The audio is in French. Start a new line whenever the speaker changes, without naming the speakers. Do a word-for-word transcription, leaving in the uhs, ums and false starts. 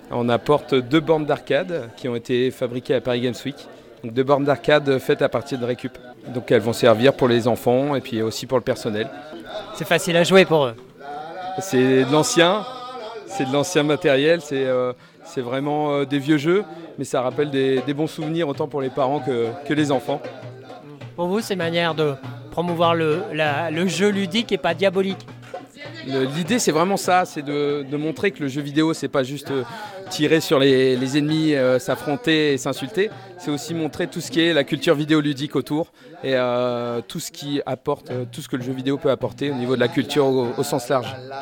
On apporte deux bornes d'arcade qui ont été fabriquées à Paris Games Week. Donc deux bornes d'arcade faites à partir de récup. Donc elles vont servir pour les enfants et puis aussi pour le personnel.
C'est facile à jouer pour eux.
C'est de l'ancien, c'est de l'ancien matériel, c'est, euh, c'est vraiment euh, des vieux jeux, mais ça rappelle des, des bons souvenirs autant pour les parents que, que les enfants.
Pour vous, c'est une manière de promouvoir le, la, le jeu ludique et pas diabolique.
Le, l'idée, c'est vraiment ça, c'est de, de montrer que le jeu vidéo, c'est pas juste euh, tirer sur les, les ennemis, euh, s'affronter et s'insulter. C'est aussi montrer tout ce qui est la culture vidéoludique autour et euh, tout ce qui apporte, euh, tout ce que le jeu vidéo peut apporter au niveau de la culture au, au sens large.